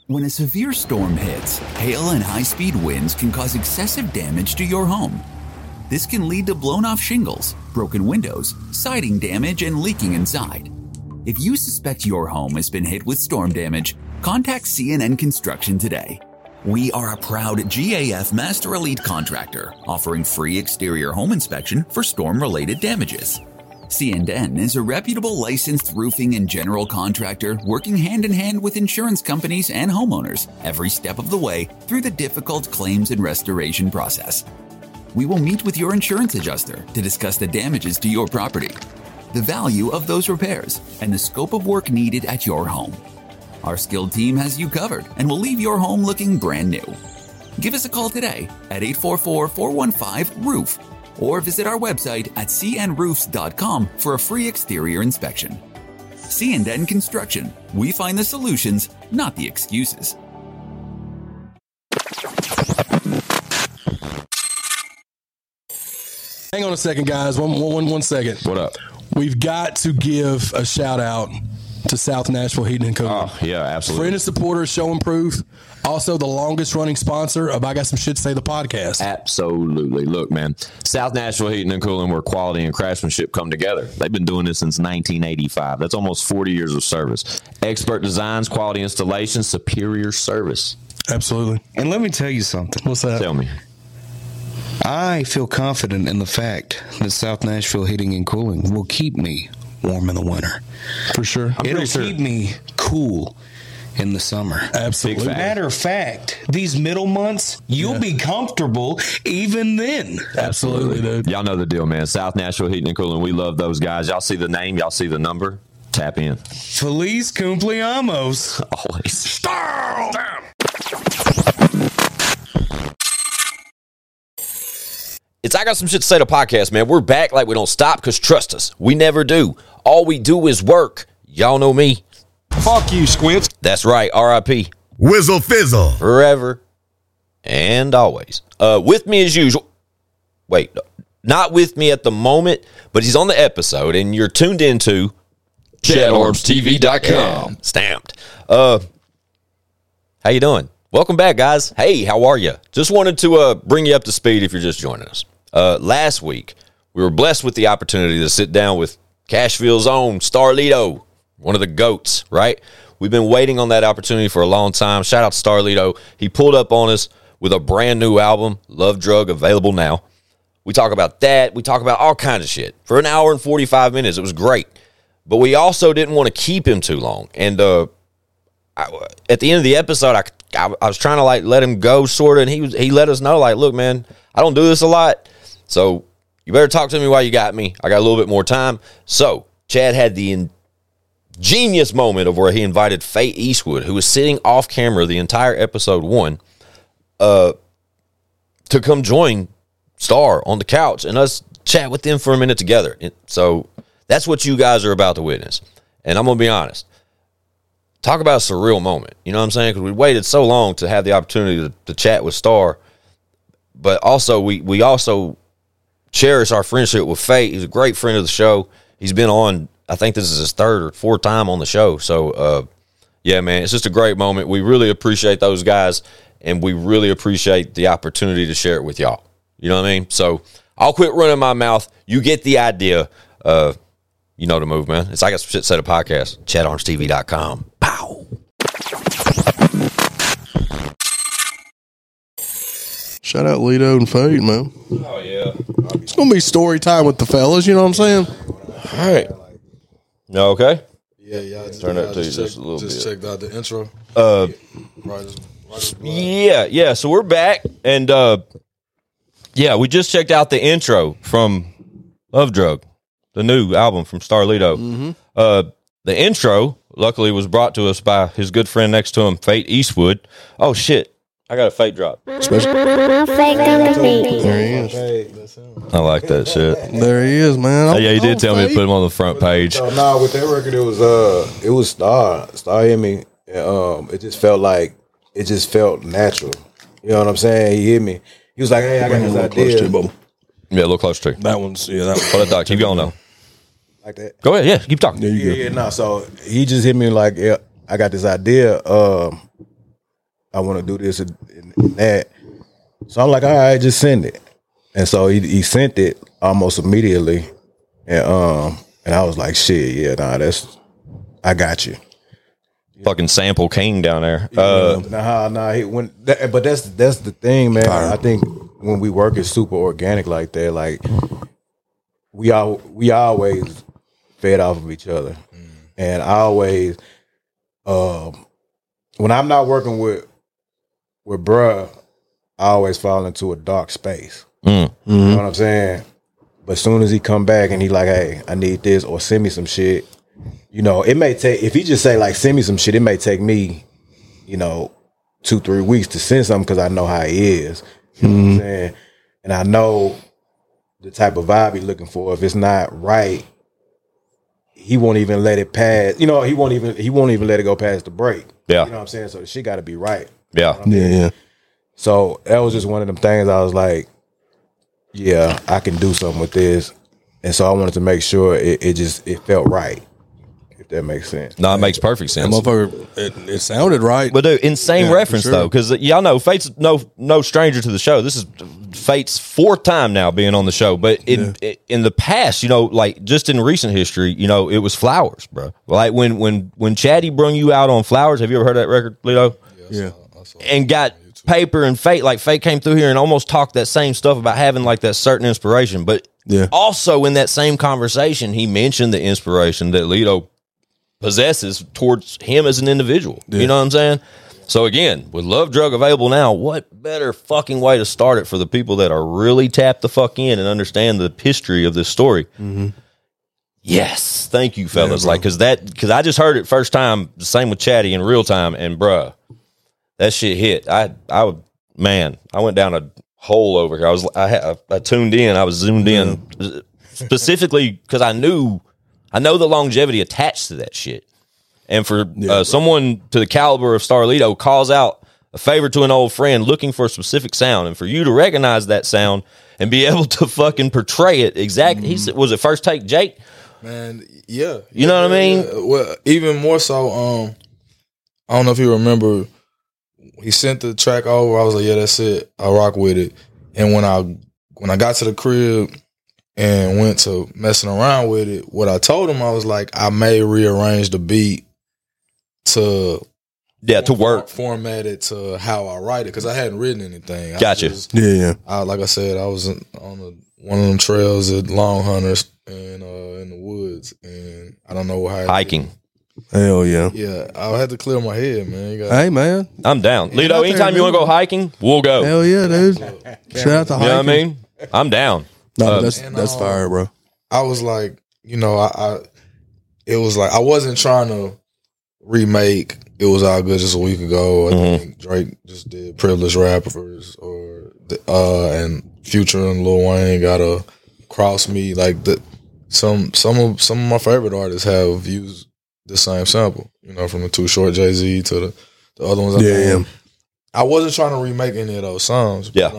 When a severe storm hits, hail and high-speed winds can cause excessive damage to your home. This can lead to blown-off shingles, broken windows, siding damage, and leaking inside. If you suspect your home has been hit with storm damage, contact CNN Construction today. We are a proud GAF Master Elite contractor offering free exterior home inspection for storm-related damages. CNN is a reputable licensed roofing and general contractor working hand-in-hand with insurance companies and homeowners every step of the way through the difficult claims and restoration process. We will meet with your insurance adjuster to discuss the damages to your property, the value of those repairs, and the scope of work needed at your home. Our skilled team has you covered and will leave your home looking brand new. Give us a call today at 844-415-ROOF or visit our website at cnroofs.com for a free exterior inspection. CNN Construction. We find the solutions, not the excuses. Hang on a second, guys. One second. What up? We've got to give a shout out to South Nashville Heating and Cooling. Oh, yeah, absolutely. Friend and supporter, Show and Proof. Also, the longest running sponsor of I Got Some Shit to Say, the podcast. Absolutely. Look, man, South Nashville Heating and Cooling, where quality and craftsmanship come together. They've been doing this since 1985. That's almost 40 years of service. Expert designs, quality installation, superior service. Absolutely. And let me tell you something. What's that? Tell me. I feel confident in the fact that South Nashville Heating and Cooling will keep me warm in the winter. For sure. It'll keep me cool in the summer. Absolutely. Matter of fact, these middle months, you'll be comfortable even then. Absolutely, dude. Y'all know the deal, man. South Nashville Heating and Cooling. We love those guys. Y'all see the name. Y'all see the number. Tap in. Feliz cumpleaños. Always. It's I Got Some Shit to Say, the podcast, man. We're back like we don't stop because trust us, we never do. All we do is work. Y'all know me. Fuck you, Squints. That's right. R.I.P. Whizzle Fizzle. Forever and always. With me as usual. Wait, not with me at the moment, but he's on the episode, and you're tuned into ChadArmsTV.com. Stamped. How you doing? Welcome back, guys. Hey, how are you? Just wanted to bring you up to speed if you're just joining us. Last week, we were blessed with the opportunity to sit down with Cashville's own Starlito, one of the GOATs, right? We've been waiting on that opportunity for a long time. Shout out to Starlito. He pulled up on us with a brand new album, Love Drug, available now. We talk about that. We talk about all kinds of shit. For an hour and 45 minutes, it was great. But we also didn't want to keep him too long. And at the end of the episode, I was trying to like let him go, sort of, and he let us know, like, look, man, I don't do this a lot, so you better talk to me while you got me. I got a little bit more time. So Chad had the ingenious moment of where he invited Faye Eastwood, who was sitting off camera the entire episode 1, to come join Star on the couch and us chat with them for a minute together. So that's what you guys are about to witness. And I'm going to be honest. Talk about a surreal moment. You know what I'm saying? Because we waited so long to have the opportunity to chat with Star. But also, we also cherish our friendship with Faye. He's a great friend of the show. He's been on, I think this is his 3rd or 4th time on the show. So, yeah, man, it's just a great moment. We really appreciate those guys, and we really appreciate the opportunity to share it with y'all. You know what I mean? So I'll quit running my mouth. You get the idea. You know the move, man. It's I Got Some Shit to Say, the podcast. ChadArmsTV.com. Pow. Shout out Lido and Fade, man. Oh, yeah. It's going to be story time with the fellas, you know what I'm saying? All right. You okay? Yeah. Turn that to you just a little bit. Just checked out the intro. Yeah. So we're back, and we just checked out the intro from Love Drug, the new album from Starlito. Mm-hmm. The intro, luckily, was brought to us by his good friend next to him, Faye Eastwood. Oh, shit. I got a fake drop. There he is. I like that shit. There he is, man. Yeah, he did tell me to put him on the front page. Nah, with that record, it was Star. Star hit me. It just felt natural. You know what I'm saying? He hit me. He was like, "Hey, I got this idea." Yeah, a little closer to you. That one's, that one. Hold that, Doc. Keep going, though. Like that. Go ahead. Yeah, keep talking. Yeah. No, so he just hit me like, "Yeah, I got this idea. I want to do this and that. So I'm like, all right, just send it. And so he sent it almost immediately. And I was like, shit, yeah, I got you. Fucking Sample King down there. But that's the thing, man. I think when we work, it's super organic like that. Like we always fed off of each other, and I always, when I'm not working with bruh, I always fall into a dark space. You know what I'm saying? But as soon as he come back and he like, hey, I need this, or send me some shit. You know, it may take, if he just say like, send me some shit, it may take me, 2-3 weeks to send something because I know how he is. You know what I'm saying? And I know the type of vibe he's looking for. If it's not right, he won't even let it pass. He won't even let it go past the break. Yeah. You know what I'm saying? So the shit got to be right. Yeah. You know what I mean? Yeah. So that was just one of them things I was like, yeah, I can do something with this. And so I wanted to make sure it felt right. If that makes sense. No, it makes perfect sense. It sounded right. But dude, insane reference though, because y'all know Fate's no stranger to the show. This is Fate's fourth time now being on the show. But in the past, like just in recent history, it was Flowers, bro. Like when Chatty brung you out on Flowers, have you ever heard that record, Lito? Yeah. And got Paper and Fate, like Fate came through here and almost talked that same stuff about having like that certain inspiration. But also in that same conversation, he mentioned the inspiration that Lito possesses towards him as an individual. You know what I'm saying? So again, with Love Drug available now, what better fucking way to start it for the people that are really tapped the fuck in and understand the history of this story? Yes, thank you, fellas. Because I just heard it first time, the same with Chatty in real time, and bruh, that shit hit. I went down a hole over here. I tuned in. I was zoomed in specifically because I know the longevity attached to that shit. And for someone to the caliber of Starlito calls out a favor to an old friend looking for a specific sound, and for you to recognize that sound and be able to fucking portray it exactly. He said, was it First Take Jake? Man, yeah. You know what I mean? Well, even more so, I don't know if you remember, he sent the track over. I was like, yeah, that's it. I rock with it. And when I got to the crib and went to messing around with it, what I told him, I was like, I may rearrange the beat to work, format it to how I write it, because I hadn't written anything. Gotcha. Like I said, I was on one of them trails at Long Hunters and in the woods, and I don't know how hiking. Hell yeah. Yeah, I had to clear my head, man. Hey, man. I'm down. Lito, anytime you want to go hiking, we'll go. Hell yeah, dude. Shout out to hiking. You know what I mean? I'm down. No, that's fire, bro. I was like, it was like, I wasn't trying to remake It Was All Good just a week ago. I think Drake just did Privileged Rappers, and Future and Lil Wayne got a Cross Me. Like some of my favorite artists have used the same sample, from the Too Short Jay-Z to the other ones. I wasn't trying to remake any of those songs. But,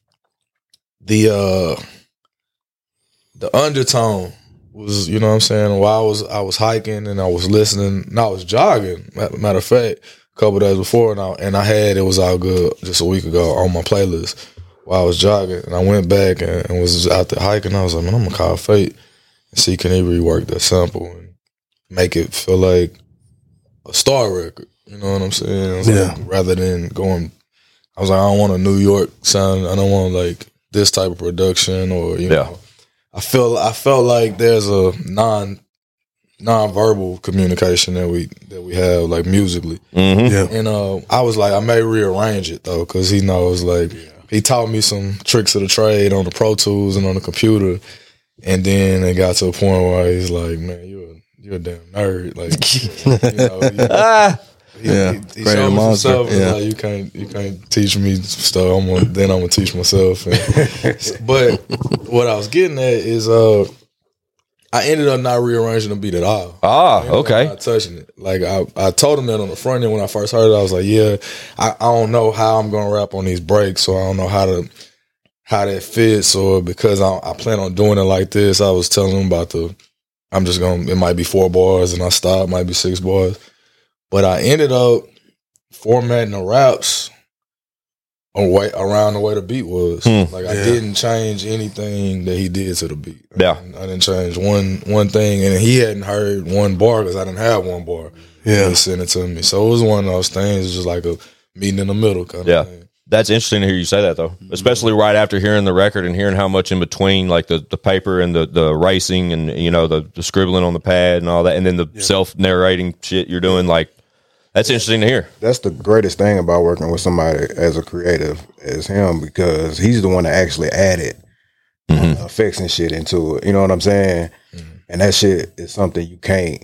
the undertone was, what I'm saying, while I was hiking and I was listening, and I was jogging. Matter of fact, a couple of days before, and I had It Was All Good just a week ago on my playlist while I was jogging, and I went back and was out there hiking. I was like, man, I'm gonna call Fate and see can he rework that sample and make it feel like a star record. You know what I'm saying? Like, rather than going, I was like, I don't want a New York sound. I don't want like this type of production, or know. I felt like there's a non-verbal communication that we have, like musically. And I was like, I may rearrange it though, because he knows, like, he taught me some tricks of the trade on the Pro Tools and on the computer, and then it got to a point where he's like, man, you're a damn nerd, like, he showed me some stuff. Like, you can't teach me stuff. I'm gonna teach myself. But what I was getting at is, I ended up not rearranging the beat at all. Okay. Not touching it. Like I told him that on the front end when I first heard it. I was like, yeah, I don't know how I'm gonna rap on these breaks, so I don't know how that fits, or because I plan on doing it like this. I was telling him about it might be 4 bars and I stopped, might be 6 bars. But I ended up formatting the raps around the way the beat was. Like I didn't change anything that he did to the beat. Yeah. I didn't change one thing, and he hadn't heard one bar because I didn't have one bar. Yeah. He sent it to me. So it was one of those things. It's just like a meeting in the middle kind of thing. That's interesting to hear you say that, though, especially right after hearing the record and hearing how much in between, like the paper and the racing and, you know, the scribbling on the pad and all that, and then the self-narrating shit you're doing. Like, that's interesting to hear. That's the greatest thing about working with somebody as a creative as him, because he's the one that actually added effects and shit into it. You know what I'm saying? And that shit is something you can't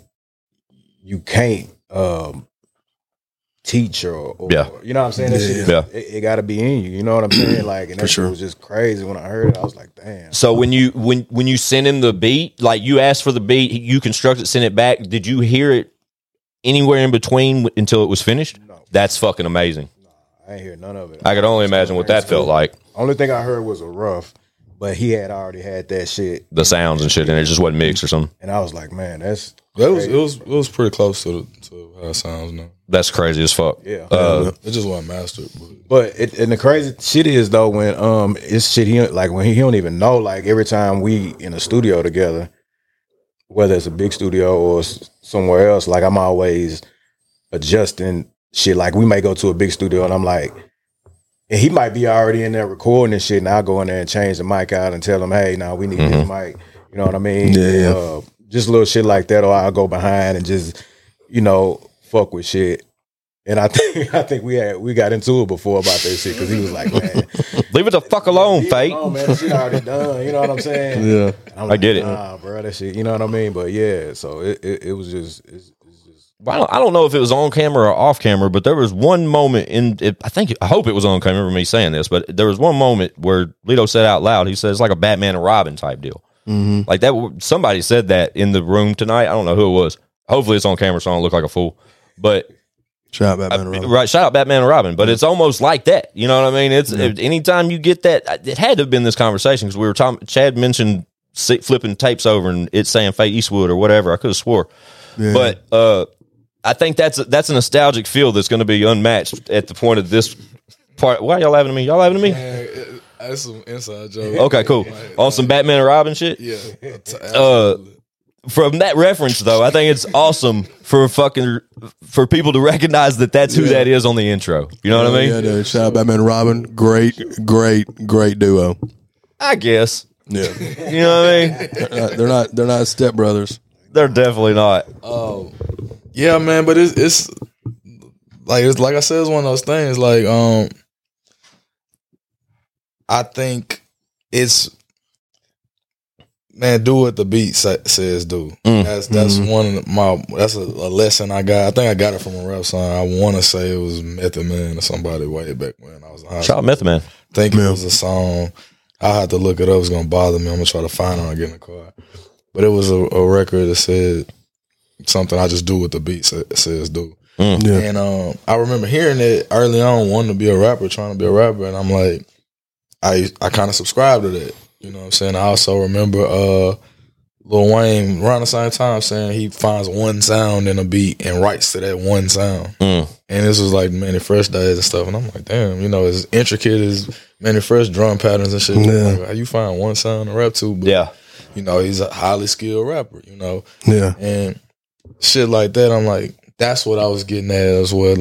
teach or you know what I'm saying? That shit it got to be in you. You know what I'm saying? Like, and that shit was just crazy when I heard it. I was like, damn. So when you sent him the beat, like you asked for the beat, you constructed, sent it back. Did you hear it anywhere in between until it was finished? No. That's fucking amazing. No, I ain't hear none of it. I could only imagine what that felt like. Only thing I heard was a rough, but he had already had that shit, The sounds and shit, and it just wasn't mixed or something. and I was like, man, that's It was pretty close to how it sounds now. That's crazy as fuck. yeah. It just wasn't mastered. But and the crazy shit is though, when it's shit he like when he don't even know, like every time we in a studio together, whether it's a big studio or somewhere else, like I'm always adjusting shit. Like we may go to a big studio and I'm like, and he might be already in there recording and shit, and I'll go in there and change the mic out and tell him, hey, now we need this mic. You know what I mean? Yeah. Just little shit like that, or I'll go behind and just, you know, fuck with shit. And I think we got into it before about that shit, because he was like, man, Leave it the fuck alone, Fate. oh man, that shit already done. You know what I'm saying? Yeah. And I'm I get it. Nah, bro, that shit. You know what I mean? But yeah, so it was just. It's just I don't know if it was on camera or off camera, but there was one moment I hope it was on camera, remember me saying this, but there was one moment where Lito said out loud, he said it's like a Batman and Robin type deal. Like that, somebody said that in the room tonight. I don't know who it was. Hopefully it's on camera so I don't look like a fool. But Shout out Batman and Robin. right, shout out Batman and Robin. But it's almost like that. You know what I mean? It's anytime you get that, it had to have been this conversation, because we were talking. Chad mentioned flipping tapes over and it's saying Fate Eastwood or whatever. I could have swore, but I think that's a nostalgic feel that's going to be unmatched at the point of this part. Why y'all laughing at me? Y'all laughing at me? Man, that's some inside joke. Okay, cool. On some Batman and Robin shit. Yeah. From that reference, though, I think it's awesome for people to recognize that that's who that is on the intro. You know what I mean? Yeah, dude. Shout out Batman and Robin. Great duo. I guess. Yeah. You know what I mean? They're not stepbrothers. They're definitely not. Yeah, man, but it's like I said, it's one of those things. Like, I think it's, man, do what the beat says do. That's one of that's a lesson I got. I think I got it from a rap song. I want to say it was Method Man or somebody way back when I was in high Shout school. out Method Man. I think it was a song. I had to look it up. It's gonna bother me. I'm gonna try to find it when I get in the car. But it was a record that said something. I just do what the beat says do. Yeah. And I remember hearing it early on, wanting to be a rapper, trying to be a rapper, and I'm like, I kind of subscribed to that. You know what I'm saying? I also remember Lil Wayne around the same time saying he finds one sound in a beat and writes to that one sound. And this was like Manny Fresh days and stuff. And I'm like, damn, you know, as intricate as Manny Fresh drum patterns and shit. Yeah. Like, how you find one sound to rap to? But, you know, he's a highly skilled rapper, you know? Yeah. And shit like that, I'm like, that's what I was getting at as well.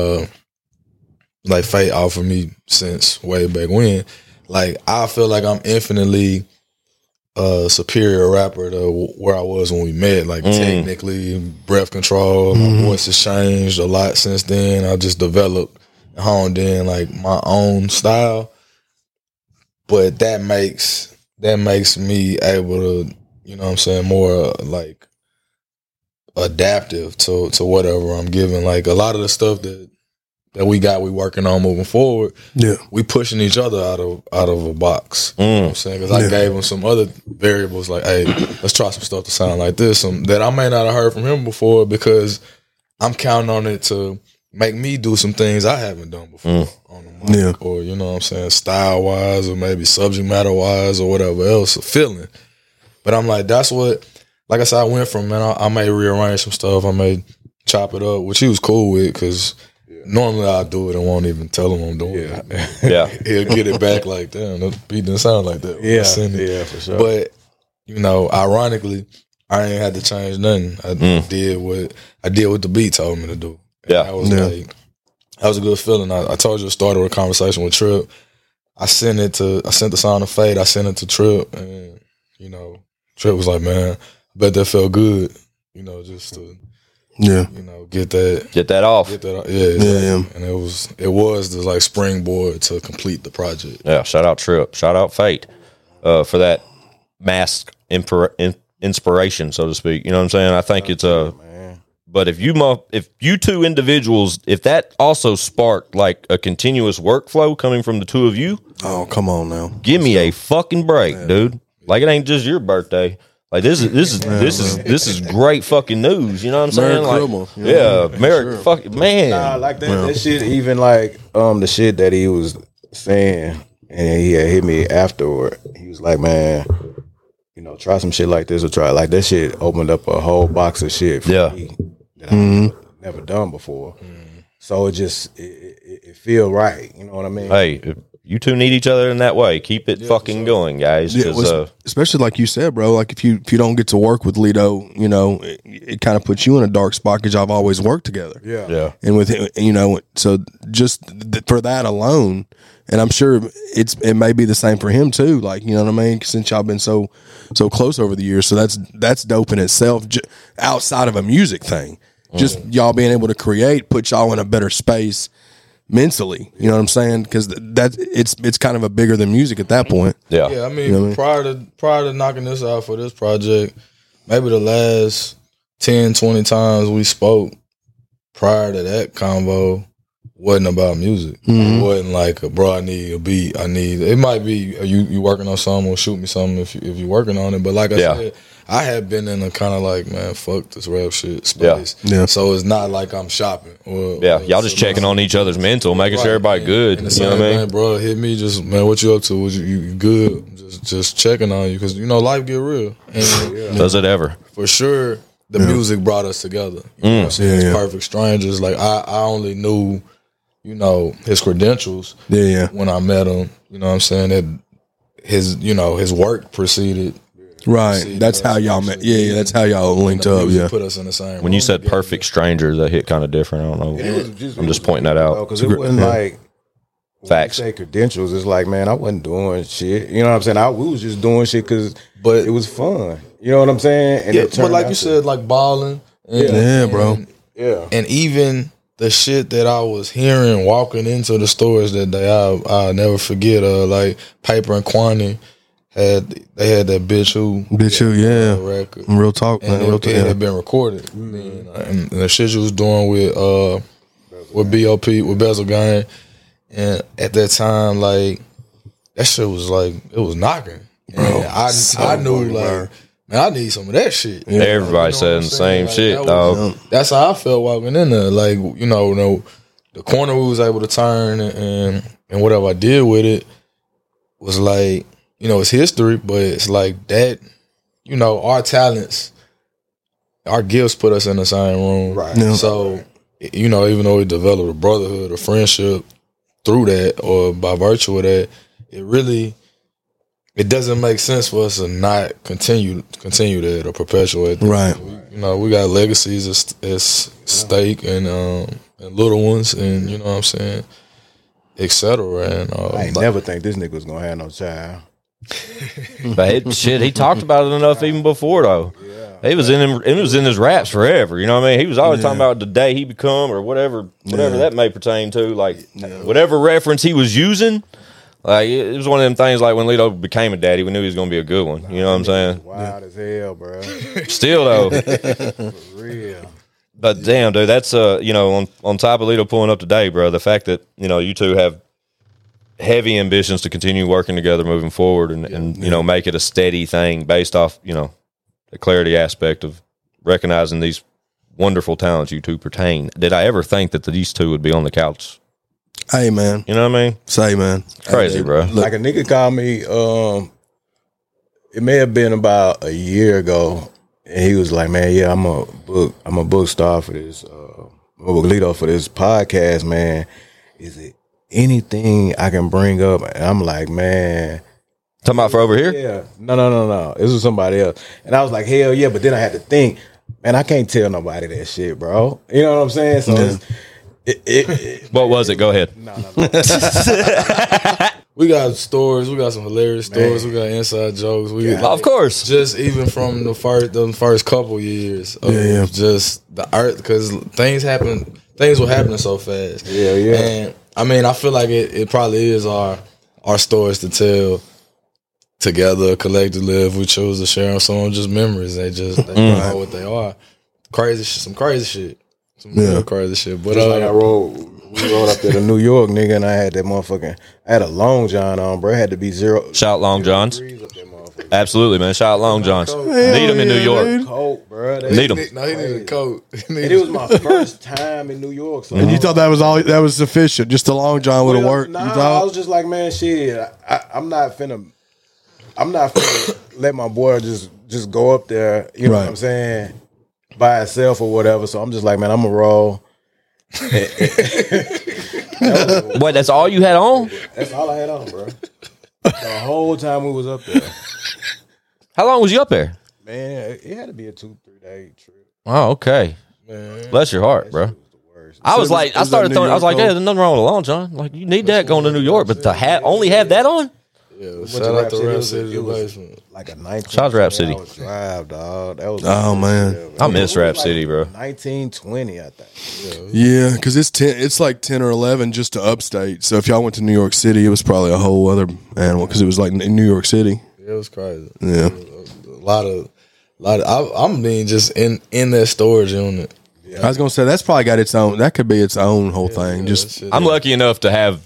Like Fate offered me since way back when. Like, I feel like I'm infinitely superior rapper to where I was when we met. Like, technically, breath control, my voice has changed a lot since then. I just developed and honed in, like, my own style. But that makes me able to, you know what I'm saying, more, like, adaptive to whatever I'm giving. Like, a lot of the stuff that we working on moving forward, we pushing each other out of a box. You know what I'm saying? Because I gave him some other variables, like, hey, let's try some stuff to sound like this, that I may not have heard from him before, because I'm counting on it to make me do some things I haven't done before on the mic, or, you know what I'm saying, style wise, or maybe subject matter wise, or whatever else, or feeling. But I'm like, that's what, like I said, I went from, man, I may rearrange some stuff, I may chop it up, which he was cool with, because Normally I do it and won't even tell him I'm doing it. Yeah. He'll get it back like, damn, the beat didn't sound like that. Yeah, Send it. yeah, for sure. But, you know, ironically, I ain't had to change nothing. I did what the beat told me to do. And Yeah. that was like, that was a good feeling. I told you I started a conversation with Trip. I sent the sound of Fate. I sent it to Trip, and you know, Trip was like, "Man, bet that felt good." You know, just to you know get that off. Yeah, exactly. And it was the like springboard to complete the project. Yeah, shout out Trip, shout out Fate, for that mask inspiration, so to speak. You know what I'm saying? I think it's but if you two individuals, if that also sparked like a continuous workflow coming from the two of you, oh come on now, give me a fucking break, dude. Like it ain't just your birthday. Like this is great fucking news. You know what I'm saying? Like, Merry fucking man. Nah, like that shit. Even like the shit that he was saying, and he had hit me afterward. He was like, "Man, you know, try some shit like this or try like that." Shit opened up a whole box of shit for me that I've never done before. So it just it feel right. You know what I mean? Hey, you two need each other in that way. Keep it fucking going, guys. Yeah, especially like you said, bro. Like if you don't get to work with Lito, you know, it kind of puts you in a dark spot because y'all have always worked together. Yeah. And with him, you know, so just for that alone, and I'm sure it may be the same for him too. Like, you know what I mean? Since y'all been so close over the years, so that's dope in itself. Outside of a music thing, just y'all being able to create put y'all in a better space mentally. You know what I'm saying? Because it's kind of a bigger than music at that point. Yeah. I mean, you know what I mean? prior to knocking this out for this project, maybe the last 10, 20 times we spoke prior to that convo wasn't about music. It wasn't like, bro, I need a beat. It might be you working on something or shoot me something if you're working on it. But like I said, I had been in a kind of like, man, fuck this rap shit space. Yeah. So it's not like I'm shopping. Y'all just checking on each other's mental, making sure everybody good. And the You know same what I mean? thing, bro, hit me just, man, what you up to? You good? Just checking on you because, you know, life get real. And Does it ever? for sure, the music brought us together. You know what I'm saying? It's Perfect Strangers. Like, I only knew, you know, his credentials when I met him. You know what I'm saying? That his work preceded. Right. That's how y'all met. Yeah, that's how y'all linked up. Yeah. Put us in the same When you room said together. Perfect Strangers, that hit kind of different. I don't know. I'm just pointing that out. Because it wasn't like Facts. When you say credentials, it's like, man, I wasn't doing shit. You know what I'm saying? We was just doing shit because it was fun. You know what I'm saying? And but like you said, like balling. Bro. Yeah. And even the shit that I was hearing walking into the stores that day, I'll never forget. Like Paper and Quantity had that Bitch Who record. Real talk, man. And it had been recorded. And the shit you was doing with BOP, with Bezel Gang. And at that time, like, that shit was like, it was knocking. And I knew, like, man, I need some of that shit. Yeah, everybody saying the same shit, dog. That's how I felt walking in there. Like, you know, the corner we was able to turn and whatever I did with it was like, you know, it's history, but it's like that, you know, our talents, our gifts put us in the same room. Right. Yeah. So, you know, even though we developed a brotherhood, a friendship through that or by virtue of that, it doesn't make sense for us to not continue that or perpetuate that. Right. You know, we got legacies as stake and little ones and, you know what I'm saying, et cetera. And I ain't never think this nigga was going to have no child. But he talked about it enough even before though. It was in his raps forever. You know what I mean? He was always talking about the day he become or whatever that may pertain to. Like whatever reference he was using, like it was one of them things. Like when Lito became a daddy, we knew he was going to be a good one. You know what I'm saying? Wild as hell, bro. Still though, For real. but damn, dude, that's you know, on top of Lito pulling up today, bro. The fact that you know you two have heavy ambitions to continue working together moving forward and you know make it a steady thing based off you know the clarity aspect of recognizing these wonderful talents you two pertain. Did I ever think that these two would be on the couch? Hey, man. You know what I mean? Say, man. Crazy, bro. Like a nigga called me, it may have been about a year ago, and he was like, man, yeah, I'm a book star for this Lito, for this podcast, man, is it anything I can bring up? And I'm like, man. Talking about for over here? Yeah. No. This was somebody else. And I was like, hell yeah. But then I had to think, man, I can't tell nobody that shit, bro. You know what I'm saying? So what was it? Go ahead. No. We got stories. We got some hilarious stories. We got inside jokes. We got, Of course. just even from the first couple years of just the art, because things were happening so fast. Yeah. And I mean, I feel like it probably is our stories to tell together collectively if we choose to share them. Some of them just memories. They are what they are. Crazy shit, some crazy shit. Some real crazy shit. But Just like we rode up there to New York, nigga, and I had that motherfucking, I had a Long John on, bro. It had to be zero. Shout out Long Johns. degrees up that motherfucker. Absolutely, man. Shout out Long Johns. Need them in New York. Coat, bro. Need them. No, he needed a coat. And it was my first time in New York. So And you thought that was sufficient? Just the Long John would have worked? Nah, you I thought? was just like, man, shit. I'm not finna let my boy just go up there. You know what I'm saying? By itself or whatever. So I'm just like, man, I'm gonna roll. What? That's all you had on? That's all I had on, bro. The whole time we was up there, How long was you up there? man, it had to be a 2-3 day trip. Oh, okay. Bless your heart, bro. I was like, I was started that throwing. New I was like, York hey, there's nothing wrong with a Long John. Like, you need that going to New York, but to only have that on. Yeah, shout out to Rap City, the basement. Like a 19 Shout out to Rap City. drive, dog. That was Oh, man. I miss Rap City, bro. 1920, I think. Yeah, because it's like 10 or 11 just to upstate. So if y'all went to New York City, it was probably a whole other animal because it was like in New York City. Yeah, it was crazy. Yeah. A lot of. I'm being just in that storage unit. I was gonna say that's probably got its own. That could be its own whole thing. Just I'm lucky enough to have.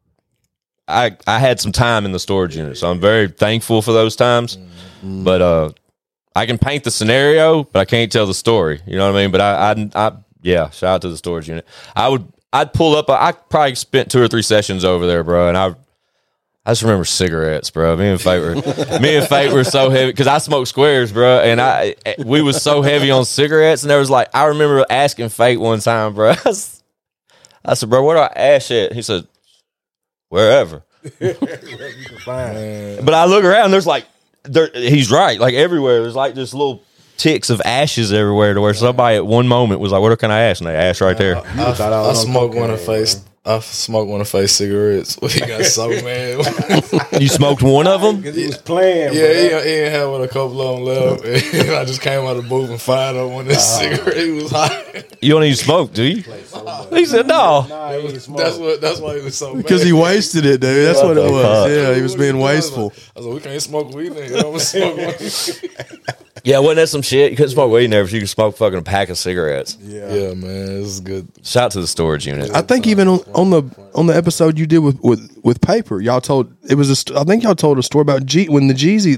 I had some time in the storage unit, so I'm very thankful for those times. But I can paint the scenario, but I can't tell the story. You know what I mean? But I yeah. Shout out to the storage unit. I'd pull up. I probably spent 2 or 3 sessions over there, bro, and I just remember cigarettes, bro. Me and Fate were so heavy because I smoked squares, bro, and we was so heavy on cigarettes. And there was like, I remember asking Fate one time, bro. I said, bro, where do I ash at? He said, wherever. You can find. But I look around, there's like, he's right, like everywhere. There's like just little ticks of ashes everywhere to where somebody at one moment was like, where can I ash? And they ash right there. I smoked one of face. I smoked one of face cigarettes. He got so mad. You smoked one of them? Because he was playing, Yeah, bro. he ain't had one a couple of them left. And I just came out of the booth and fired up one of this cigarette. He was hot. You don't even smoke, do you? He said, no. Nah, he ain't smoke. That's why he was so mad. because he wasted it, dude. That's what it was. fuck? Yeah, he was being wasteful. I was like, we can't smoke weed. Nigga. I'm gonna smoke weed. Yeah, wasn't that some shit? You couldn't smoke weed in there, but you could smoke fucking a pack of cigarettes. Yeah, man, this is good. Shout out to the storage unit. I think even on the episode you did with Paper, y'all told it was I think y'all told a story about when the Jeezy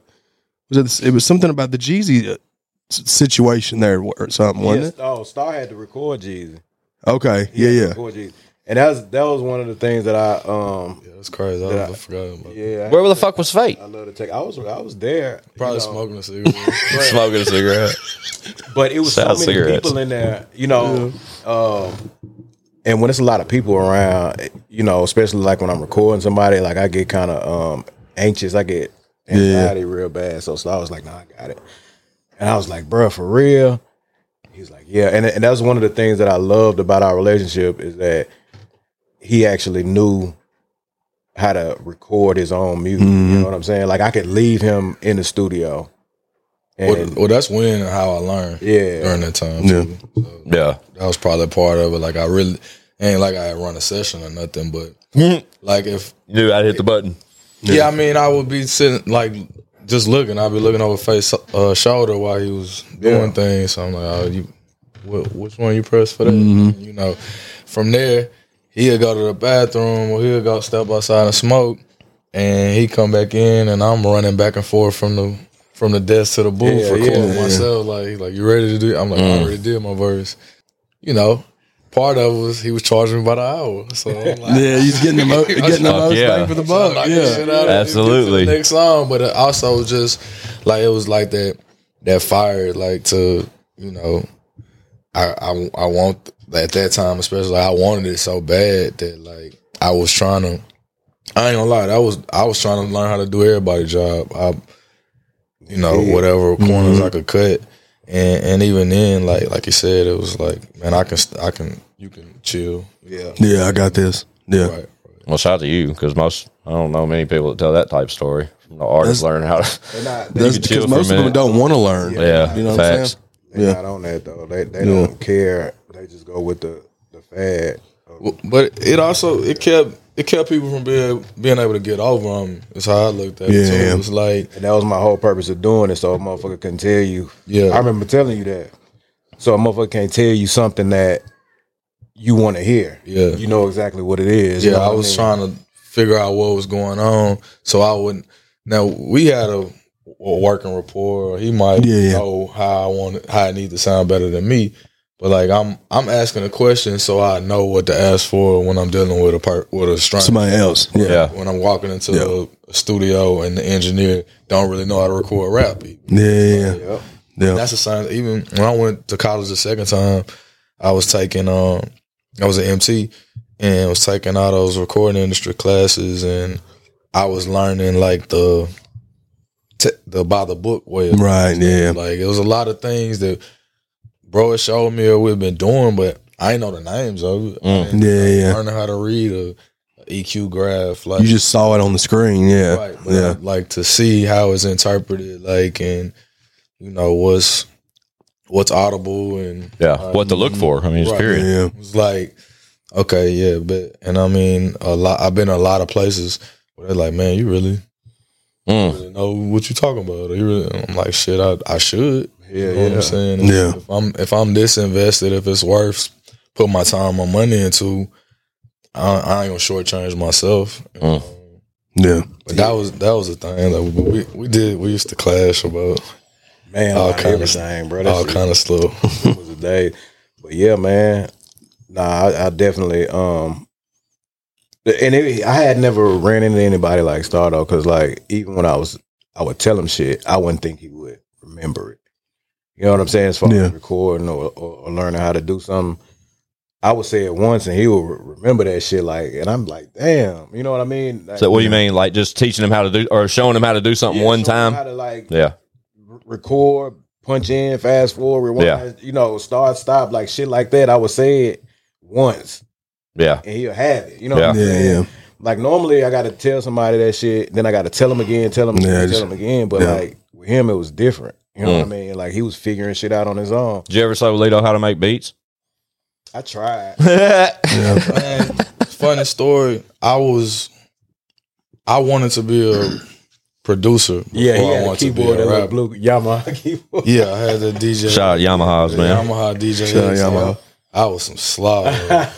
it was something about the Jeezy situation there or something, wasn't it? Oh, Star had to record Jeezy. Okay, He had to yeah. record Jeezy. And that was one of the things that I Yeah, that's crazy. I forgot about it. yeah. Where the fuck was Fate? I love to take. I was there. Probably you know, smoking a cigarette. Smoking a cigarette. but it was Shout out so many cigarettes. people in there, you know. And when it's a lot of people around, you know, especially like when I'm recording somebody, like I get kind of anxious. I get anxiety real bad. So I was like, nah, I got it. And I was like, bro, for real? He's like, yeah. And that was one of the things that I loved about our relationship is that he actually knew how to record his own music. You know what I'm saying? Like I could leave him in the studio. And Well, that's when and how I learned. Yeah. During that time. Yeah. Too. So Yeah. that was probably part of it. Like I really ain't like I had run a session or nothing, but like if You knew I'd hit the button. I mean I would be sitting like just looking. I'd be looking over face shoulder while he was doing things. So I'm like, oh, which one you press for that? You know, from there he'll go to the bathroom or he'll go step outside and smoke, and he come back in, and I'm running back and forth from the desk to the booth recording myself. Like you ready to do it? I'm like, I already did my verse. You know, part of it was he was charging me by the hour. So I'm like, Yeah, he's getting the most yeah. bang for the buck. knock this shit Yeah, out, Absolutely. get to the next song, but it also was just like it was like that fire, like to, you know, I want at that time, especially, I wanted it so bad that like I was trying to. I ain't gonna lie, I was trying to learn how to do everybody's job. Whatever corners I could cut, and even then, like you said, it was like, man, you can chill. Yeah, I got this. Yeah. Right. Well, shout out to you because I don't know many people that tell that type of story. From the artists learning how to. That's because most of them don't want to learn. Yeah, you know facts. what I'm saying? They're not on that though. They don't care. They just go with the fad. But it kept people from being able to get over them. Is how I looked at it. So it was like, and that was my whole purpose of doing it, so a motherfucker couldn't tell you. Yeah, I remember telling you that. So a motherfucker can't tell you something that you want to hear. Yeah, you know exactly what it is. Yeah, you know I was trying to figure out what was going on, so I wouldn't. Now we had a working rapport. He might know how I need to sound better than me. But like I'm asking a question so I know what to ask for when I'm dealing with a stranger. Somebody else. Yeah. When I'm walking into a studio and the engineer don't really know how to record rap. Yeah. That's a sign. Even when I went to college the second time, I was taking I was an MT and was taking all those recording industry classes, and I was learning like the by the book way. Right. Yeah. Like it was a lot of things that bro had showed me or we've been doing, but I ain't know the names of it. Learning how to read a EQ graph. Like you just saw it on the screen, right? But like to see how it's interpreted, like, and what's audible and what to look for. I mean, it's period. Yeah. It was like, okay, but and I mean I've been a lot of places where they're like, man, you really know what you're talking about. I'm like, shit, I should. Yeah, you know what I'm saying? Yeah. If I'm this invested, if it's worth putting my time, my money into, I ain't gonna shortchange myself. Yeah. But that was the thing. Like we used to clash about all kind of thing, bro. All kind of stuff. It was a day. But yeah, man. Nah, I definitely I had never ran into anybody like Stardo, because like even when I would tell him shit, I wouldn't think he would remember it. You know what I'm saying? As far as recording or learning how to do something, I would say it once and he would remember that shit. Like, and I'm like, damn, you know what I mean? Like, so what do you mean? Like just teaching him how to do or showing him how to do something one time? How to like record, punch in, fast forward, rewind, start, stop, like shit like that. I would say it once. Yeah. And he'll have it. You know what I'm saying? Yeah. Like normally I got to tell somebody that shit, then I got to tell him again, tell him again. But like with him, it was different. You know what I mean? Like he was figuring shit out on his own. Did you ever show Lito how to make beats? I tried. Man, funny story. I wanted to be a producer. Yeah, he had a keyboard, that little blue Yamaha keyboard. Yeah, I had the DJ. Shout out Yamahas, man. Yamaha DJ. Shout out Yamaha. I was some slob.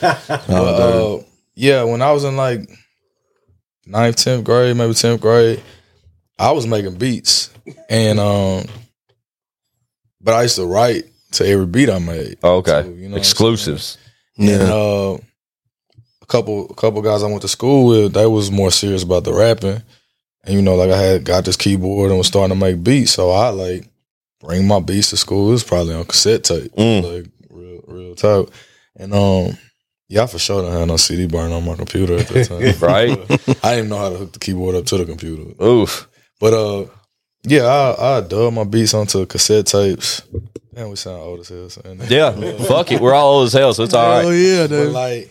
When I was in like 9th, 10th grade, maybe 10th grade, I was making beats. And but I used to write to every beat I made. Oh, okay. So, exclusives. And a couple guys I went to school with, they was more serious about the rapping. And like I had got this keyboard and was starting to make beats. So I like bring my beats to school. It was probably on cassette tape. Like real tight. And I for sure done had no CD burn on my computer at that time. Right. I didn't even know how to hook the keyboard up to the computer. Oof. But I dub my beats onto cassette tapes. Man, we sound old as hell. Saying that. Yeah, fuck it. We're all old as hell, so it's all right. Oh yeah, dude. But like,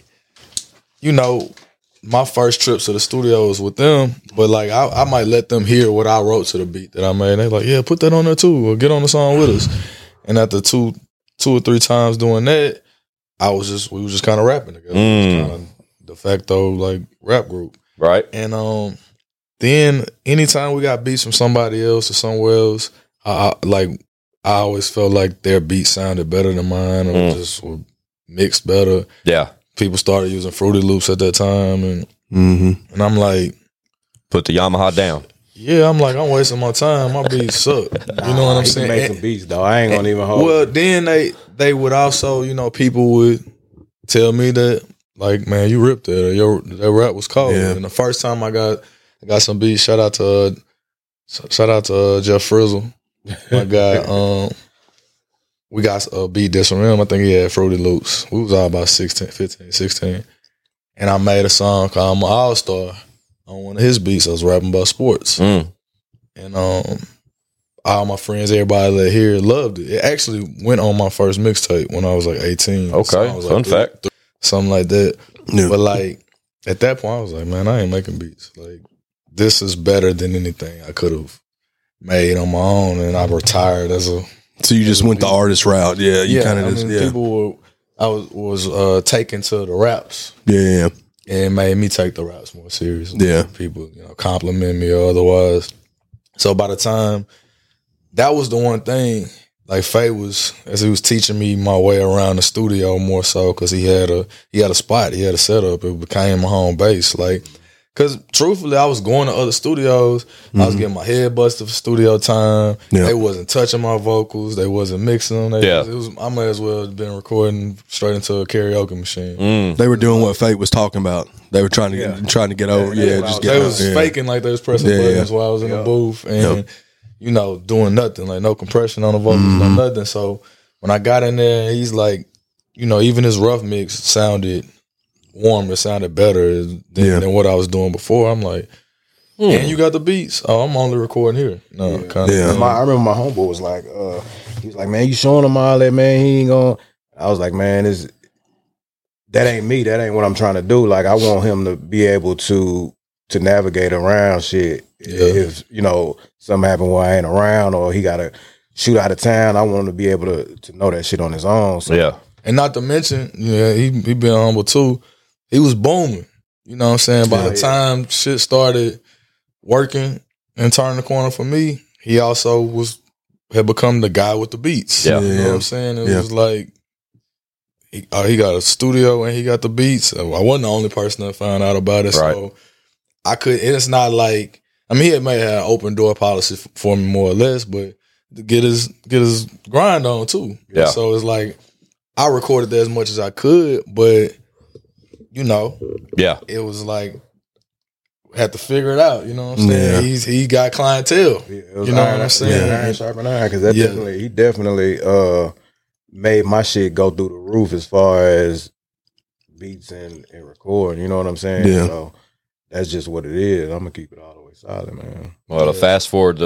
my first trips to the studio was with them. But like, I might let them hear what I wrote to the beat that I made. And they like, yeah, put that on there too, or get on the song with us. And after two or three times doing that, we was just kind of rapping together. It was kind of de facto like rap group, right? And then anytime we got beats from somebody else or somewhere else, I always felt like their beat sounded better than mine, or just were mixed better. Yeah, people started using Fruity Loops at that time, and I'm like, put the Yamaha down. Yeah, I'm like, I'm wasting my time. My beats suck. You know what I'm saying? Make some beats though. I ain't gonna even hold. Well, then they would also, people would tell me that, like, man, you ripped that. Or that rap was cold. Yeah. And the first time I got some beats. Shout out to Jeff Frizzle, my guy. we got a beat this from him. I think he had Fruity Loops. We was all about 15, 16. And I made a song called I'm an All-Star on one of his beats. I was rapping about sports. And all my friends, everybody that hear it loved it. It actually went on my first mixtape when I was like 18. Okay, fun fact. Something like that. Yeah. But like at that point, I was like, man, I ain't making beats. Like this is better than anything I could have made on my own. And I retired as a. So you just went the artist route. Yeah. You kind of just, people were, I was taken to the raps. Yeah. And it made me take the raps more seriously. Yeah. People, compliment me or otherwise. So by the time, that was the one thing, like Faye was, as he was teaching me my way around the studio more so, because he had a spot, he had a setup. It became my home base. Like, because truthfully, I was going to other studios. I was getting my head busted for studio time. Yeah. They wasn't touching my vocals. They wasn't mixing them. I might as well have been recording straight into a karaoke machine. They were doing what Fate was talking about. They were trying to get over. They was faking like they was pressing buttons while I was in the booth and doing nothing, like no compression on the vocals, no nothing. So when I got in there, he's like, even his rough mix sounded warm. It sounded better than what I was doing before. I'm like, and you got the beats? Oh, I'm only recording here. No, I remember my homeboy was like, he was like, man, you showing him all that, man? He ain't gonna. I was like, man, that ain't me. That ain't what I'm trying to do. Like, I want him to be able to navigate around shit. If something happened while I ain't around, or he got to shoot out of town, I want him to be able to know that shit on his own. So. And not to mention, he been humble too. He was booming. You know what I'm saying? By the time shit started working and turning the corner for me, he also had become the guy with the beats. Yeah. You know what I'm saying? It was like he got a studio and he got the beats. I wasn't the only person that found out about it. Right. So I could. It's not like, I mean, he may have an open door policy for me more or less, but to get his grind on too. Yeah. So it's like I recorded that as much as I could, but it was like had to figure it out. You know what I'm saying? Yeah. He got clientele. It you was know what I'm saying? Iron sharpen iron, because he definitely made my shit go through the roof as far as beats and recording. You know what I'm saying? Yeah. So that's just what it is. I'm gonna keep it all the way solid, man. Well, to fast forward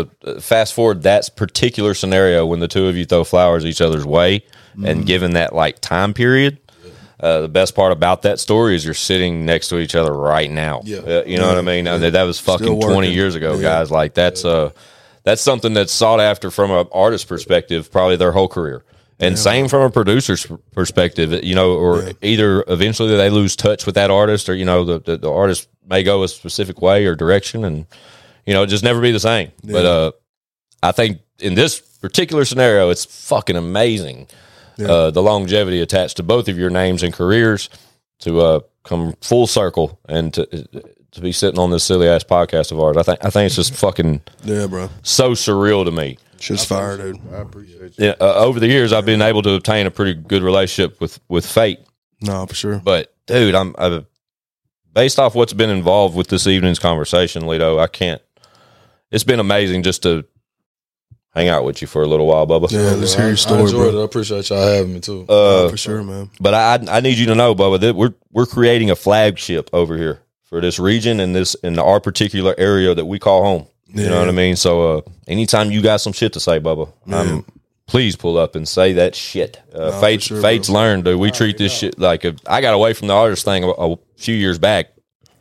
that particular scenario when the two of you throw flowers each other's way, and given that like time period, the best part about that story is you're sitting next to each other right now. Yeah. You know what I mean? That was fucking 20 years ago, guys. Like that's something that's sought after from an artist perspective, probably their whole career. And same from a producer's perspective, or either eventually they lose touch with that artist, or the artist may go a specific way or direction, and just never be the same. Yeah. But I think in this particular scenario, it's fucking amazing the longevity attached to both of your names and careers to come full circle and to be sitting on this silly ass podcast of ours. I think it's just fucking bro, so surreal to me. Shit's fire, dude. I appreciate you. Yeah, over the years, I've been able to obtain a pretty good relationship with Fate. No, for sure. But dude, I'm based off what's been involved with this evening's conversation, Lito. I can't. It's been amazing just to hang out with you for a little while, Bubba. Yeah, let's hear your story, I enjoyed bro. it. I appreciate y'all having me too. For sure, man. But I need you to know, Bubba, that we're creating a flagship over here for this region and in our particular area that we call home. You know what I mean? So anytime you got some shit to say, Bubba, please pull up and say that shit. Fate's learned, dude. We treat this shit like I got away from the artist thing a few years back.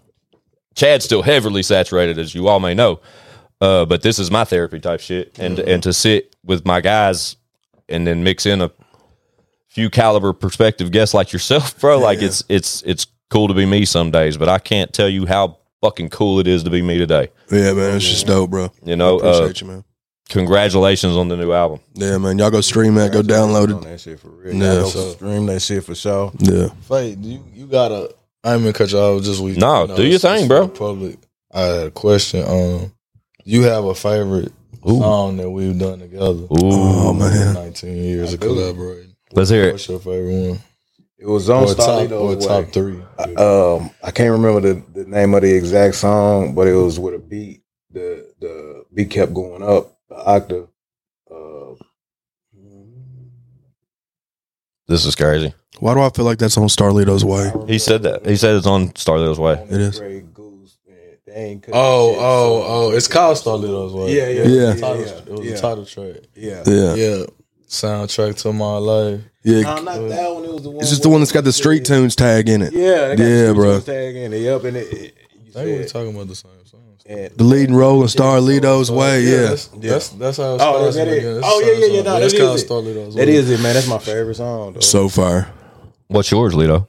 Chad's still heavily saturated, as you all may know. But this is my therapy type shit. And to sit with my guys and then mix in a few caliber perspective guests like yourself, bro, it's cool to be me some days, but I can't tell you how fucking cool it is to be me today. Yeah, man, it's just dope, bro. Appreciate you, man. Congratulations on the new album. Yeah, man, y'all go stream that, go download it. That shit for real. Yeah, stream that shit for sure. Yeah. Fate, you gotta. I ain't gonna cut you off. Just do your thing, bro. Public. I had a question. You have a favorite song that we've done together? Oh man, 19 years of collaborating. Let's hear it. What's your favorite one? It was on top three. I can't remember the name of the exact song, but it was with a beat. The beat kept going up, the octave. This is crazy. Why do I feel like that's on Starlito's Way? He said that. He said it's on Starlito's Way. It is. Grey Goose, man, they ain't cooking shit, Oh, it's called Starlito's Way. Yeah, yeah, Yeah. It was a title track. yeah. Yeah. Yeah. Soundtrack to my life. Yeah. No, not that one. It was the one. It's just the one that's got the Street Tunes tag in it. Yeah, they got Yeah, the bro. Tunes tag in it. Yep, and you I think said, we're talking about the same song. and, The lead and roll and Starlito's Way. Yeah. That's how it oh, starts. that again. is. It's Oh, the yeah, same yeah, yeah. song. No, That's that called is it. Starlito's That Way. is it, man. That's my favorite song, though. So fire. What's yours, Lito?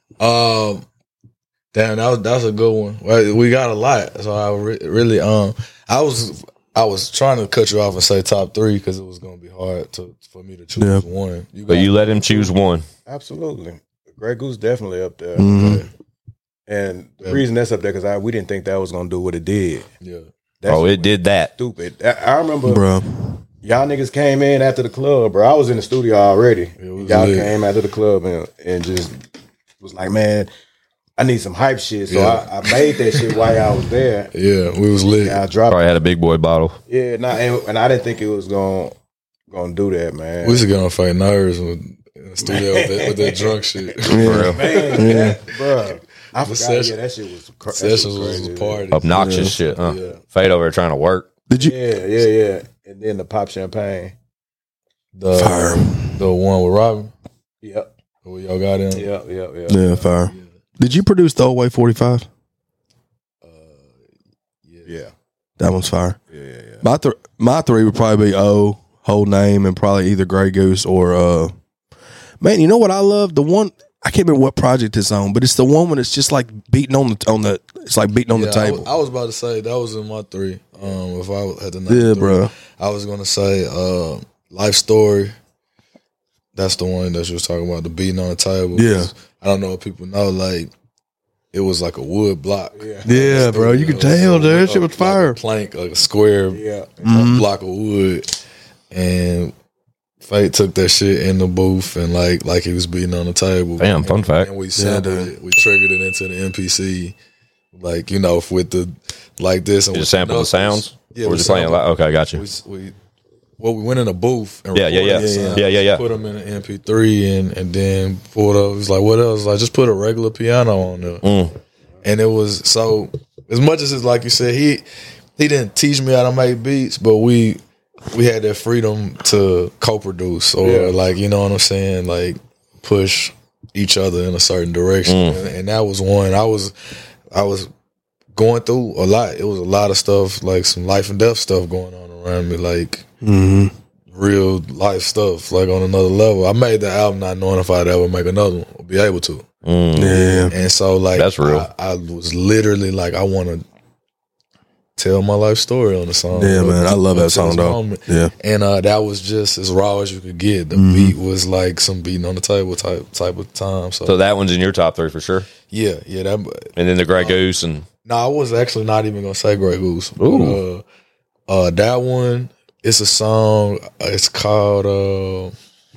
Damn, that's a good one. Well, we got a lot, so I really I was trying to cut you off and say top 3 because it was gonna be hard for me to choose one. But you let him choose one. Absolutely. Grey Goose definitely up there. Mhm. And the reason that's up there because we didn't think that was gonna do what it did. Yeah. That Oh, shit it did that. stupid. I remember Bro. y'all niggas came in after the club, bro. I was in the studio already. was Y'all lit. came after the club and just was like, man, I need some hype shit. So Yeah. I made that shit while y'all was there. Yeah, we was lit. And I dropped Probably had a big boy bottle. Yeah, and I didn't think it was gonna do that, man. We used to get on fake nerves in the studio with that drunk shit. For real. Man, bro. I forgot. session- That shit was Sessions was a party. Obnoxious shit, huh? Yeah. Fade over there trying to work. Did you? Yeah. And then the pop champagne. Fire. The one with Robin. Yep. Where y'all got in. Yep. Yeah, fire. Did you produce the Old Way 45? Yeah. That one's fire. Yeah. My 3 would probably be O, whole name, and probably either Grey Goose or man, you know what I love? The one I can't remember what project it's on, but it's the one when it's just like beating on the it's like beating on the table. I was about to say that was in my 3. If I had to name Yeah, 3, bro. I was gonna say Life Story. That's the one that you was talking about, the beating on the table. Yeah. I don't know if people know, like it was like a wood block. Yeah, bro. You could tell, dude. That shit was fire. Like a plank, like a square Yeah. block of wood, and Fate took that shit in the booth and like he was beating on the table. Damn, fun fact. And we sampled it. We triggered it into the MPC, like with the like this. And You with just sample the knuckles. sounds? Yeah, Or we just playing sampled- loud? Okay, got you. We went in a booth and Yeah. recorded the sounds, Yeah. put them in an MP3 and then pulled up. It was like, what else? Like, just put a regular piano on there. And it was so, as much as it's like you said, he didn't teach me how to make beats, but we had that freedom to co-produce or like, you know what I'm saying? Like push each other in a certain direction. And that was one. I was going through a lot. It was a lot of stuff, like some life and death stuff going on around me, like real life stuff, like on another level. I made the album not knowing if I'd ever make another one or be able to. Yeah. And so like That's real. I was literally like, I want to tell my life story on the song. Yeah, man. I love that Until song, this though. moment. Yeah. And that was just as raw as you could get. The beat was like some beating on the table type of time. So, So that one's in your top 3 for sure. yeah. That, And then the Grey Goose and no, I was actually not even gonna say Grey Goose. Ooh. But, that one, it's a song. It's called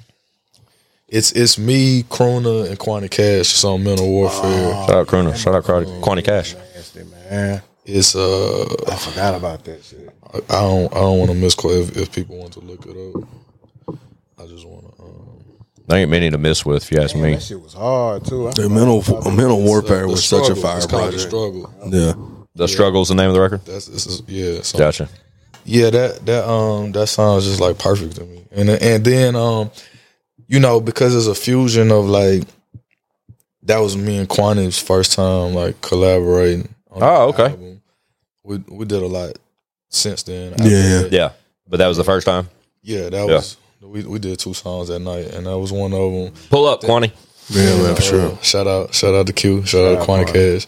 it's me, Krona, and Quanti Cash. It's on Mental Warfare. shout out Krona, shout out Quanti Cash. Nasty, man. It's I forgot about that shit. I don't want to misquote if people want to look it up. I just want to. There ain't many to miss with, if you ask me. That shit was hard too. The mental warfare was such a fire It's called The project. Struggle. Yeah. The Struggle's the name of the record? Yeah. So, Gotcha. yeah, that song is just like perfect to me. And then because it's a fusion of like that was me and Quanti's first time like collaborating on Oh, the okay. album. We did a lot since then. Yeah. Yeah. But that was the first time? Yeah, that was we did 2 songs that night and that was one of them. Pull up, Quanti. Yeah, man, for sure. Shout out to Q, shout out to Quanti Cash.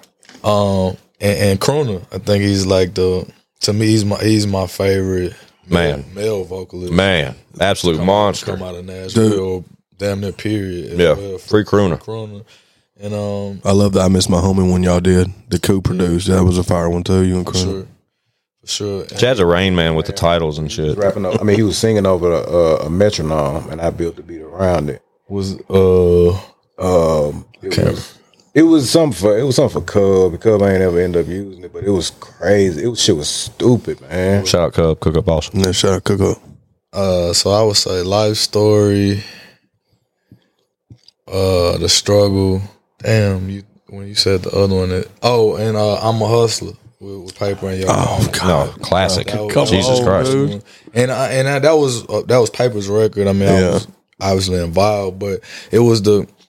And Krona, I think he's like to me he's my favorite male vocalist. Man, absolute monster. Come out of Nashville, damn near period. as Yeah, well. free Krona. Krona. And I love that I Miss My Homie one y'all did. The Coup produced. That was a fire one too. You and Chris. for sure. And Chad's a Rain Man with the titles and shit. Rapping up. I mean, he was singing over a metronome, and I built the beat around it. It was something for Cub. Cub ain't ever end up using it, but it was crazy. Shit was stupid, man. Shout out Cub, Cook Up Awesome. And then shout out Cook Up. So I would say Life Story. The Struggle. Damn, when you said the other one. And I'm a Hustler with Paper and Yo. Oh God, No, classic. That was- Jesus Christ. dude. And that was Paper's record. I mean, I was obviously involved, but it was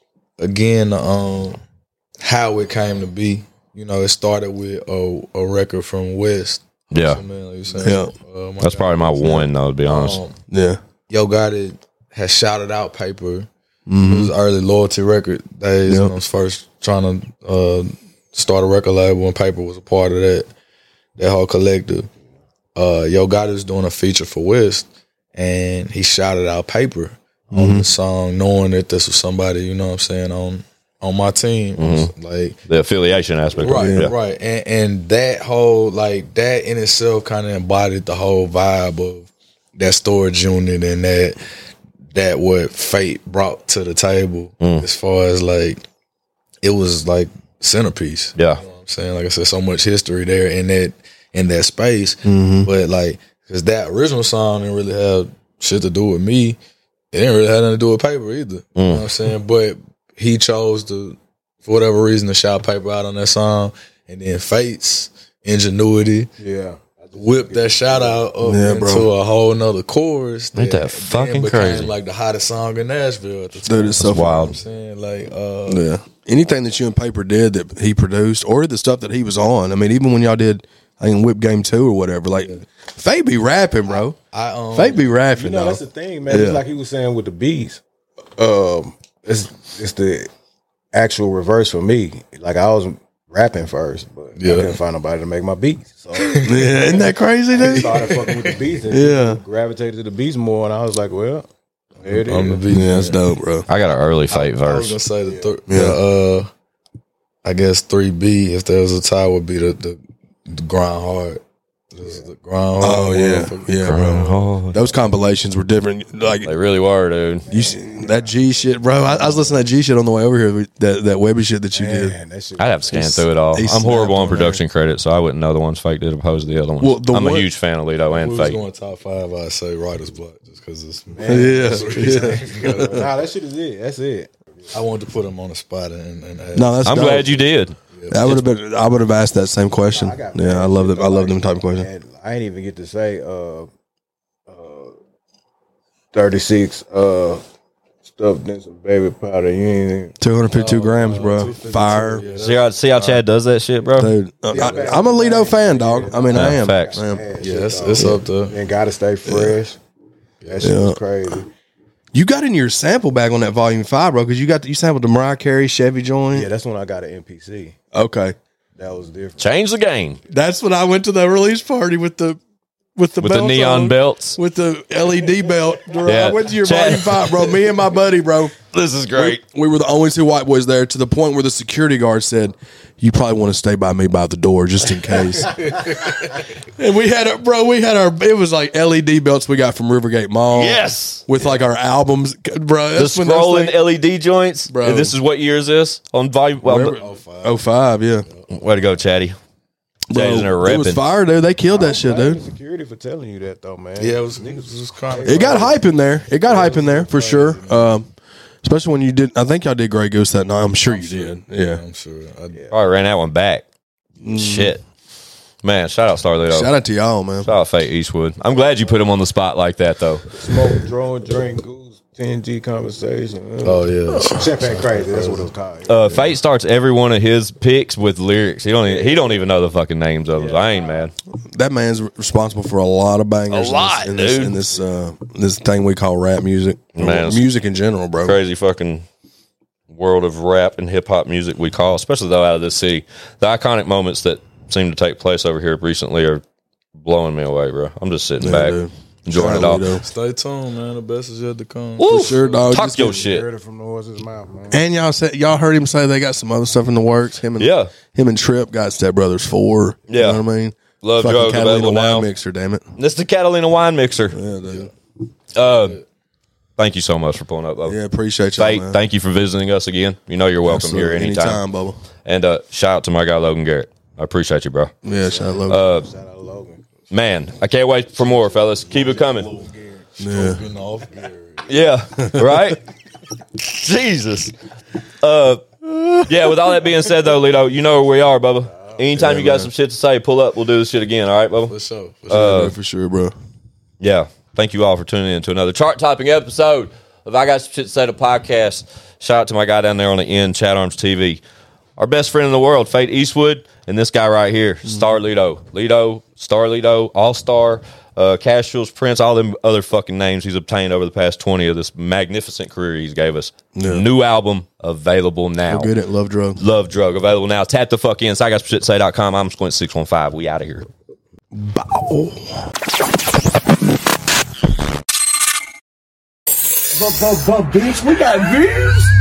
how it came to be. You know, it started with a record from West. Yeah. So, man, like you saying, That's probably my one, though, to be honest. Yeah. Yo Gotti had shouted out Paper. It was early Loyalty record days when I was first trying to start a record label, and Paper was a part of that whole collective. Yo Gotti was doing a feature for West, and he shouted out Paper on the song, knowing that this was somebody, you know what I'm saying, on my team. Like The affiliation aspect. right, of it. right. And that whole, like, that in itself kind of embodied the whole vibe of that storage unit and that what Fate brought to the table as far as, like, it was like centerpiece. Yeah. You know what I'm saying? Like I said, so much history there in that space. But, like, because that original song didn't really have shit to do with me. It didn't really have nothing to do with Paper either. You know what I'm saying? But he chose to, for whatever reason, to shout Paper out on that song. And then Fate's ingenuity whipped that shout out up into a whole nother chorus. Ain't that fucking became crazy? like the hottest song in Nashville at the time. Dude, it's so You know what I'm wild. saying? Like, Yeah. Anything that you and Paper did that he produced, or the stuff that he was on. I mean, even when y'all did, I think, Whip Game 2 or whatever, like, Fate be rapping, bro. Fate be rapping, You know, though. that's the thing, man. It's like he was saying with the beats. It's the actual reverse for me. Like, I was rapping first, but I couldn't find nobody to make my beats. So Yeah, isn't that crazy, I dude? started fucking with the beats and gravitated to the beats more. And I was like, well, there it I'm the is. beat. Yeah, that's dope, bro. I got an early Fate I was verse. gonna say I guess 3B, if there was a tie, would be the Grind Hard. The Grind Hard. Oh, yeah. Yeah, bro. Oh, Those compilations were different. Like, they really were, dude. you see, that G shit, bro. I was listening to that G shit on the way over here, that Webby shit that you did. Man, that shit. I'd have to scan through it all. he I'm horrible snapped on on production credit, so I wouldn't know the ones Fate did opposed to the other ones. Well, the I'm a one- huge fan of Lido and We was Fate. going top 5, I'd say Writer's Block, just because it's. Nah, that shit is it. That's it. I wanted to put him on the spot and No, that's I'm dope. glad you did. I would have asked that same question. Yeah, I love them. I love them type of questions. And I ain't even get to say 36 stuff then some baby powder. You ain't even 252 grams, bro. Fire, See how Chad does that shit, bro? dude. I'm a Lido fan, dog. I mean, I am. facts. I am. yeah, it's up there. and gotta stay fresh. That shit was crazy. You got in your sample bag on that volume 5, bro, because you sampled the Mariah Carey Chevy joint. Yeah, that's when I got an MPC. Okay, That was different. Change the game that's when I went to the release party with the with the belts neon on, belts. with the LED belt. Yeah. I went to your Chad- volume 5, bro. Me and my buddy, bro. This is great. We were the only two white boys there, to the point where the security guard said, "You probably want to stay by me by the door just in case." And we had it was like LED belts we got from Rivergate Mall. Yes. With like our albums, bro. The That's when those scrolling things- LED joints. Bro. And this is what year is this? On volume. Well, 05, yeah. way to go, Chatty. Bro, Chaddy's in there it was repping. fire, dude. They killed that shit, Blame dude. the security for telling you that though, man. Yeah, it was kind of. It got hype in there. It got hype in there for sure. Especially when you did. I think y'all did Grey Goose that night. I'm sure you did. Yeah. I'm sure. Probably ran that one back. Shit. Man, shout out Starlito. Shout out to y'all, man. Shout out Fate Eastwood. I'm glad you put him on the spot like that, though. Smoke, drone, drink, goose, 10G conversation. Oh yeah. Champagne crazy. That's what it was called. Fate starts every one of his picks with lyrics. He don't even know the fucking names of them. So I ain't mad. That man's responsible for a lot of bangers. A lot, in dude. this thing we call rap music. Man, Music in general, bro. Crazy fucking world of rap and hip hop music we call, especially though out of this city. The iconic moments that seem to take place over here recently are blowing me away, bro. I'm just sitting back, dude. enjoying it Shout out all. Lido. Stay tuned, man. The best is yet to come. Woo! sure, dog. Talk Just your get- shit. Heard it from the horse's mouth, man. And y'all heard him say they got some other stuff in the works. Him and Tripp got Step Brothers 4. Yeah. You know what I mean? Love Fucking drugs Catalina available wine now. mixer, damn it. This is the Catalina wine mixer. Yeah, dude. Thank you so much for pulling up, though. Yeah, appreciate y'all, Fate, man. thank you for visiting us again. You know you're welcome here Absolutely. anytime. Bubba. And shout out to my guy Logan Garrett. I appreciate you, bro. Yeah, shout out Logan. Shout out Logan. Man, I can't wait for more, fellas. Keep it coming. Yeah. Getting off. Yeah, right? Jesus. Yeah, with all that being said, though, Lito, you know where we are, Bubba. Anytime you got some shit to say, pull up. We'll do this shit again. All right, Bubba? For sure. For sure, bro. Yeah. Thank you all for tuning in to another chart-topping episode of I Got Some Shit to Say, the podcast. Shout out to my guy down there on the end, Chat Arms TV. Our best friend in the world, Fate Eastwood, and this guy right here, Star Lito. Lito, Star Lito, All-Star, Casuals, Prince, all them other fucking names he's obtained over the past 20 of this magnificent career he's gave us. Yeah. New album available now. Get it, Love Drug. Love Drug available now. Tap the fuck in. So I got some shit to say.com. I'm Squint615. We out of here. Bow. Bitch, we got views.